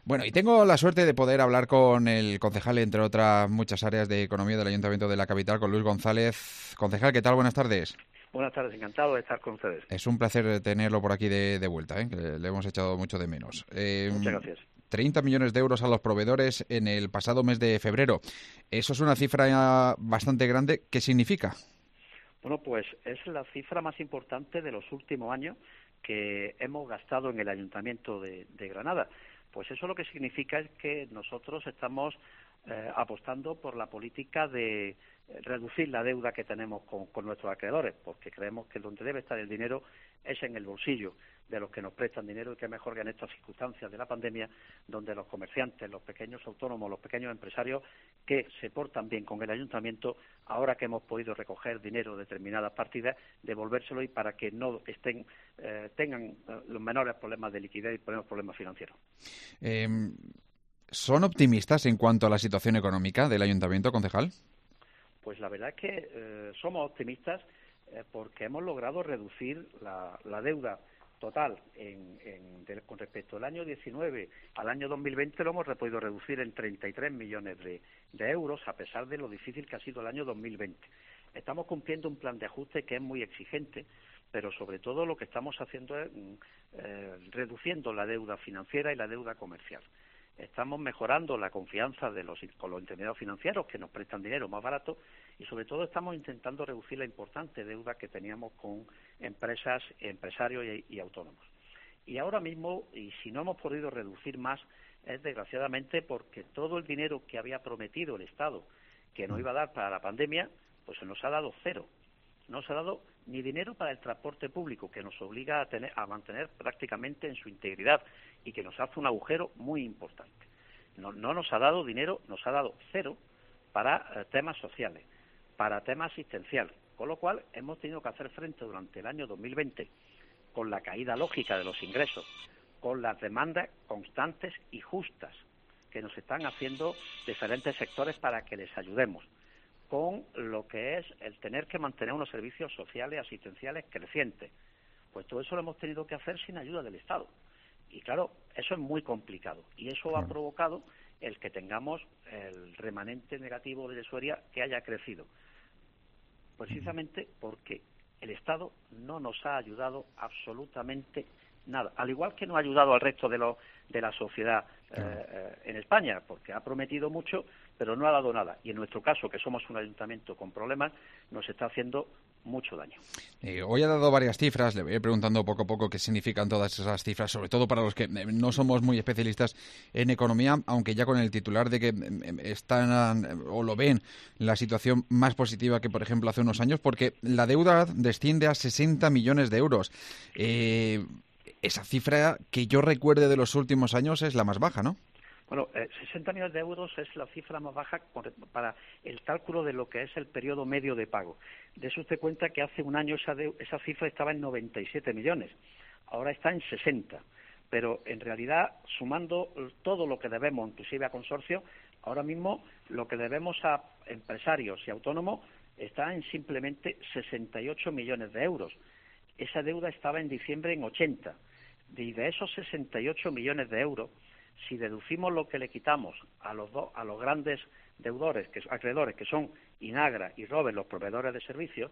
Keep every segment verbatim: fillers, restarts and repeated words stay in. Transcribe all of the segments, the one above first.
Bueno, y tengo la suerte de poder hablar con el concejal, entre otras muchas áreas de economía del Ayuntamiento de la capital, con Luis González. Concejal, ¿qué tal? Buenas tardes. Buenas tardes, encantado de estar con ustedes. Es un placer tenerlo por aquí de, de vuelta, ¿eh? Que le hemos echado mucho de menos. Eh, Muchas gracias. treinta millones de euros a los proveedores en el pasado mes de febrero. Eso es una cifra bastante grande. ¿Qué significa? Bueno, pues es la cifra más importante de los últimos años que hemos gastado en el Ayuntamiento de, de Granada. Pues eso lo que significa es que nosotros estamos eh, apostando por la política de reducir la deuda que tenemos con, con nuestros acreedores, porque creemos que donde debe estar el dinero es en el bolsillo de los que nos prestan dinero, y que mejor que en estas circunstancias de la pandemia, donde los comerciantes, los pequeños autónomos, los pequeños empresarios que se portan bien con el ayuntamiento, ahora que hemos podido recoger dinero de determinadas partidas, devolvérselo, y para que no estén eh, tengan eh, los menores problemas de liquidez y problemas, problemas financieros. Eh, ¿Son optimistas en cuanto a la situación económica del ayuntamiento, concejal? Pues la verdad es que eh, somos optimistas eh, porque hemos logrado reducir la, la deuda total en, en, de, con respecto al año diecinueve al año dos mil veinte. Lo hemos podido reducir en treinta y tres millones de, de euros, a pesar de lo difícil que ha sido el año dos mil veinte. Estamos cumpliendo un plan de ajuste que es muy exigente, pero sobre todo lo que estamos haciendo es eh, reduciendo la deuda financiera y la deuda comercial. Estamos mejorando la confianza de los, con los intermediarios financieros, que nos prestan dinero más barato, y sobre todo estamos intentando reducir la importante deuda que teníamos con empresas, empresarios y, y autónomos. Y ahora mismo, y si no hemos podido reducir más, es desgraciadamente porque todo el dinero que había prometido el Estado que nos iba a dar para la pandemia, pues se nos ha dado cero. No se ha dado ni dinero para el transporte público, que nos obliga a, tener, a mantener prácticamente en su integridad y que nos hace un agujero muy importante. No, no nos ha dado dinero, nos ha dado cero para eh, temas sociales, para temas asistenciales, con lo cual hemos tenido que hacer frente durante el año dos mil veinte con la caída lógica de los ingresos, con las demandas constantes y justas que nos están haciendo diferentes sectores para que les ayudemos, con lo que es el tener que mantener unos servicios sociales, asistenciales crecientes. Pues todo eso lo hemos tenido que hacer sin ayuda del Estado. Y claro, eso es muy complicado. Y eso Claro. ha provocado el que tengamos el remanente negativo de tesorería que haya crecido. Precisamente porque el Estado no nos ha ayudado absolutamente nada. Al igual que no ha ayudado al resto de, lo, de la sociedad Claro. eh, en España, porque ha prometido mucho, pero no ha dado nada. Y en nuestro caso, que somos un ayuntamiento con problemas, nos está haciendo mucho daño. Eh, hoy ha dado varias cifras, le voy a ir preguntando poco a poco qué significan todas esas cifras, sobre todo para los que no somos muy especialistas en economía, aunque ya con el titular de que están o lo ven la situación más positiva que, por ejemplo, hace unos años, porque la deuda desciende a sesenta millones de euros. Eh, esa cifra que yo recuerde de los últimos años es la más baja, ¿no? Bueno, eh, sesenta millones de euros es la cifra más baja para el cálculo de lo que es el periodo medio de pago. De eso usted cuenta que hace un año esa, de, esa cifra estaba en noventa y siete millones, ahora está en sesenta. Pero en realidad, sumando todo lo que debemos, inclusive a consorcio, ahora mismo lo que debemos a empresarios y autónomos está en simplemente sesenta y ocho millones de euros. Esa deuda estaba en diciembre en ochenta. Y de esos sesenta y ocho millones de euros, si deducimos lo que le quitamos a los dos, a los grandes deudores, que acreedores, que son Inagra y Rober, los proveedores de servicios,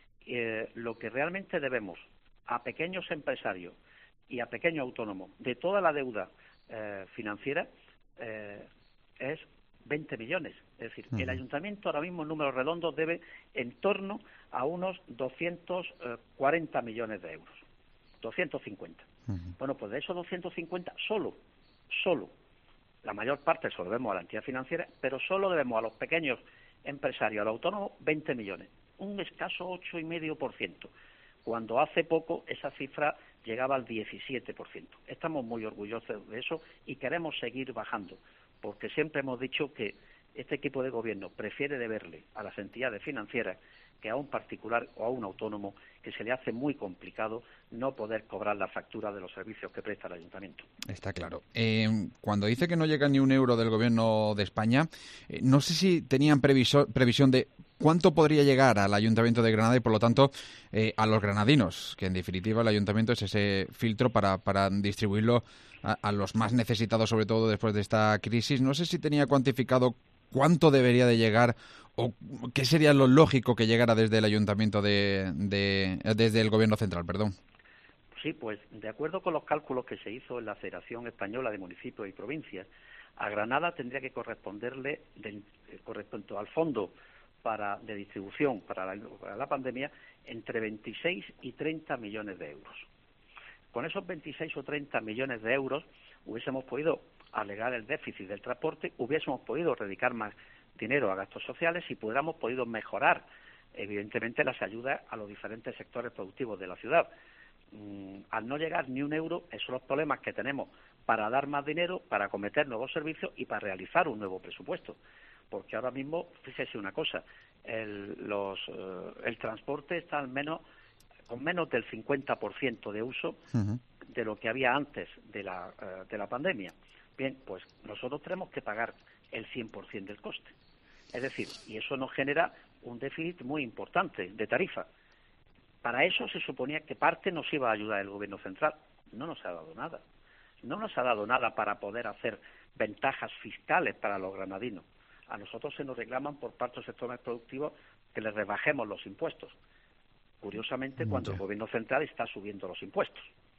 eh, lo que realmente debemos a pequeños empresarios y a pequeños autónomos de toda la deuda eh, financiera eh, es veinte millones. Es decir, uh-huh. El ayuntamiento ahora mismo en números redondos debe en torno a unos doscientos cuarenta millones de euros, doscientos cincuenta. Uh-huh. Bueno, pues de esos doscientos cincuenta solo Solo, la mayor parte se lo debemos a la entidad financiera, pero solo debemos a los pequeños empresarios, a los autónomos, veinte millones, un escaso ocho coma cinco por ciento, cuando hace poco esa cifra llegaba al diecisiete por ciento. Estamos muy orgullosos de eso y queremos seguir bajando, porque siempre hemos dicho que este equipo de gobierno prefiere deberle a las entidades financieras que a un particular o a un autónomo que se le hace muy complicado no poder cobrar la factura de los servicios que presta el ayuntamiento. Está claro. Eh, cuando dice que no llega ni un euro del gobierno de España, eh, no sé si tenían previso, previsión de cuánto podría llegar al Ayuntamiento de Granada y, por lo tanto, eh, a los granadinos, que en definitiva el Ayuntamiento es ese filtro para, para distribuirlo a, a los más necesitados, sobre todo después de esta crisis. No sé si tenía cuantificado cuánto debería de llegar o qué sería lo lógico que llegara desde el Ayuntamiento de, de desde el Gobierno central, perdón. Sí, pues de acuerdo con los cálculos que se hizo en la Federación Española de Municipios y Provincias, a Granada tendría que corresponderle, de, con respecto al fondo para, de distribución para la, para la pandemia, entre veintiséis y treinta millones de euros. Con esos veintiséis o treinta millones de euros hubiésemos podido alegar el déficit del transporte, hubiésemos podido dedicar más dinero a gastos sociales y hubiéramos podido mejorar, evidentemente, las ayudas a los diferentes sectores productivos de la ciudad. Mm, al no llegar ni un euro, esos son los problemas que tenemos para dar más dinero, para acometer nuevos servicios y para realizar un nuevo presupuesto. Porque ahora mismo, fíjese una cosa, el, los, eh, el transporte está al menos con menos del cincuenta por ciento de uso uh-huh. de lo que había antes de la, uh, de la pandemia. Bien, pues nosotros tenemos que pagar el cien por ciento del coste. Es decir, y eso nos genera un déficit muy importante de tarifa. Para eso se suponía que parte nos iba a ayudar el Gobierno central. No nos ha dado nada. No nos ha dado nada para poder hacer ventajas fiscales para los granadinos. A nosotros se nos reclaman por parte de los sectores productivos que les rebajemos los impuestos. Curiosamente, cuando el Gobierno central está subiendo los impuestos.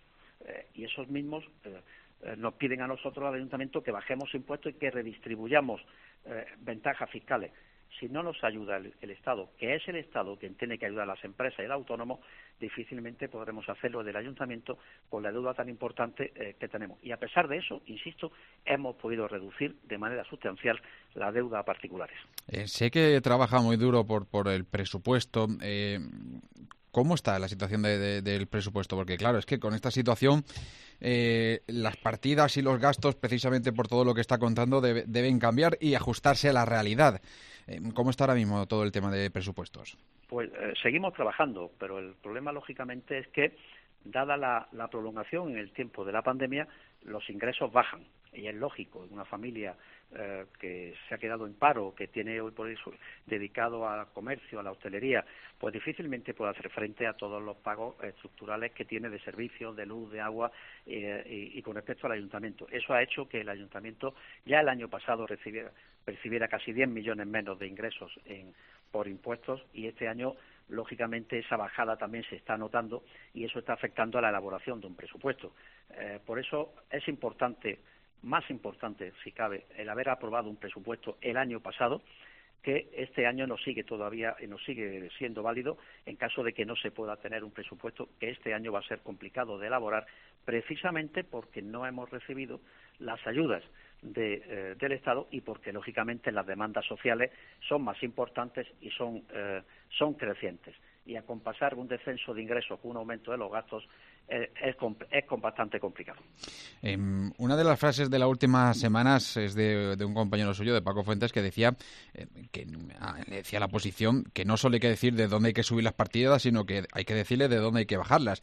Eh, y esos mismos eh, eh, nos piden a nosotros, al Ayuntamiento, que bajemos impuestos y que redistribuyamos eh, ventajas fiscales. Si no nos ayuda el, el Estado, que es el Estado quien tiene que ayudar a las empresas y al autónomo, difícilmente podremos hacerlo del Ayuntamiento con la deuda tan importante eh, que tenemos. Y a pesar de eso, insisto, hemos podido reducir de manera sustancial la deuda a particulares. Eh, sé que trabaja muy duro por, por el presupuesto. Eh, ¿Cómo está la situación de, de, del presupuesto? Porque claro, es que con esta situación eh, las partidas y los gastos, precisamente por todo lo que está contando, debe, deben cambiar y ajustarse a la realidad. Eh, ¿Cómo está ahora mismo todo el tema de presupuestos? Pues eh, seguimos trabajando, pero el problema, lógicamente, es que, dada la, la prolongación en el tiempo de la pandemia, los ingresos bajan. Y es lógico, en una familia eh, que se ha quedado en paro, que tiene hoy por eso dedicado al comercio, a la hostelería, pues difícilmente puede hacer frente a todos los pagos estructurales que tiene de servicios, de luz, de agua eh, y, y con respecto al ayuntamiento. Eso ha hecho que el ayuntamiento ya el año pasado recibiera, percibiera casi diez millones menos de ingresos en, por impuestos y este año, lógicamente, esa bajada también se está notando y eso está afectando a la elaboración de un presupuesto. Eh, por eso es importante, más importante, si cabe, el haber aprobado un presupuesto el año pasado, que este año nos sigue todavía y nos sigue siendo válido en caso de que no se pueda tener un presupuesto que este año va a ser complicado de elaborar, precisamente porque no hemos recibido las ayudas de, eh, del Estado y porque, lógicamente, las demandas sociales son más importantes y son, eh, son crecientes. Y acompasar un descenso de ingresos con un aumento de los gastos eh, es, es bastante complicado. Eh, una de las frases de las últimas semanas es de, de un compañero suyo, de Paco Fuentes, que decía eh, que ah, le decía la oposición que no solo hay que decir de dónde hay que subir las partidas, sino que hay que decirle de dónde hay que bajarlas.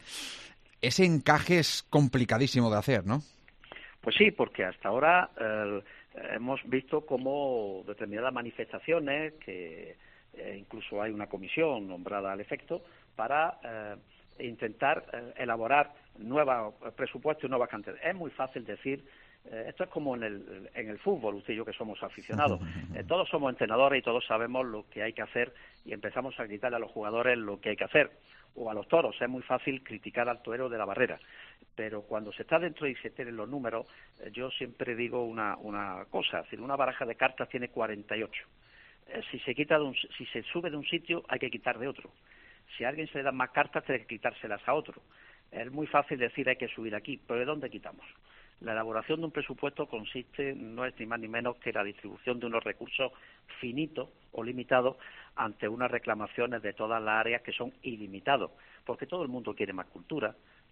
Ese encaje es complicadísimo de hacer, ¿no? Pues sí, porque hasta ahora eh, hemos visto cómo determinadas manifestaciones, que eh, incluso hay una comisión nombrada al efecto, para eh, intentar eh, elaborar nuevos presupuestos y nuevas cantidades. Es muy fácil decir, eh, esto es como en el, en el fútbol, usted y yo que somos aficionados, eh, todos somos entrenadores y todos sabemos lo que hay que hacer y empezamos a gritarle a los jugadores lo que hay que hacer, o a los toros, es muy fácil criticar al torero de la barrera. Pero cuando se está dentro y se tienen los números, eh, yo siempre digo una, una cosa, es decir, una baraja de cartas tiene cuarenta y ocho. Eh, si se quita de un, si se sube de un sitio, hay que quitar de otro. Si a alguien se le dan más cartas, tiene que quitárselas a otro. Es muy fácil decir hay que subir aquí, pero ¿de dónde quitamos? La elaboración de un presupuesto consiste, no es ni más ni menos que la distribución de unos recursos finitos o limitados ante unas reclamaciones de todas las áreas que son ilimitados, porque todo el mundo quiere más cultura,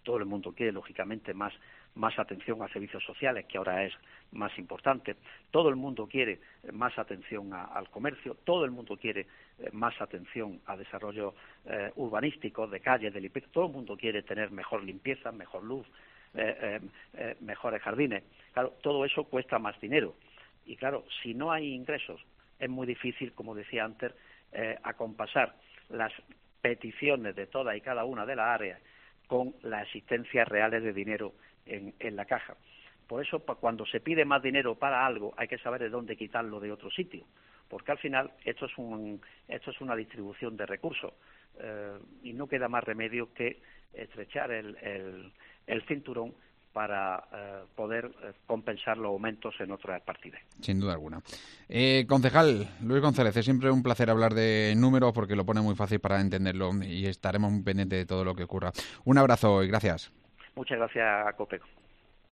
Todo el mundo quiere, lógicamente, más, más atención a servicios sociales, que ahora es más importante. Todo el mundo quiere más atención a, al comercio. Todo el mundo quiere eh, más atención a desarrollo eh, urbanístico, de calles, de limpieza. Todo el mundo quiere tener mejor limpieza, mejor luz, eh, eh, eh, mejores jardines. Claro, todo eso cuesta más dinero. Y claro, si no hay ingresos, es muy difícil, como decía antes, eh, acompasar las peticiones de todas y cada una de las áreas con las existencias reales de dinero en, en la caja. Por eso, cuando se pide más dinero para algo, hay que saber de dónde quitarlo de otro sitio, porque al final esto es, un, esto es una distribución de recursos eh, y no queda más remedio que estrechar el, el, el cinturón para eh, poder eh, compensar los aumentos en otras partidas. Sin duda alguna. Eh, concejal Luis González, es siempre un placer hablar de números porque lo pone muy fácil para entenderlo y estaremos muy pendientes de todo lo que ocurra. Un abrazo y gracias. Muchas gracias, Copeco.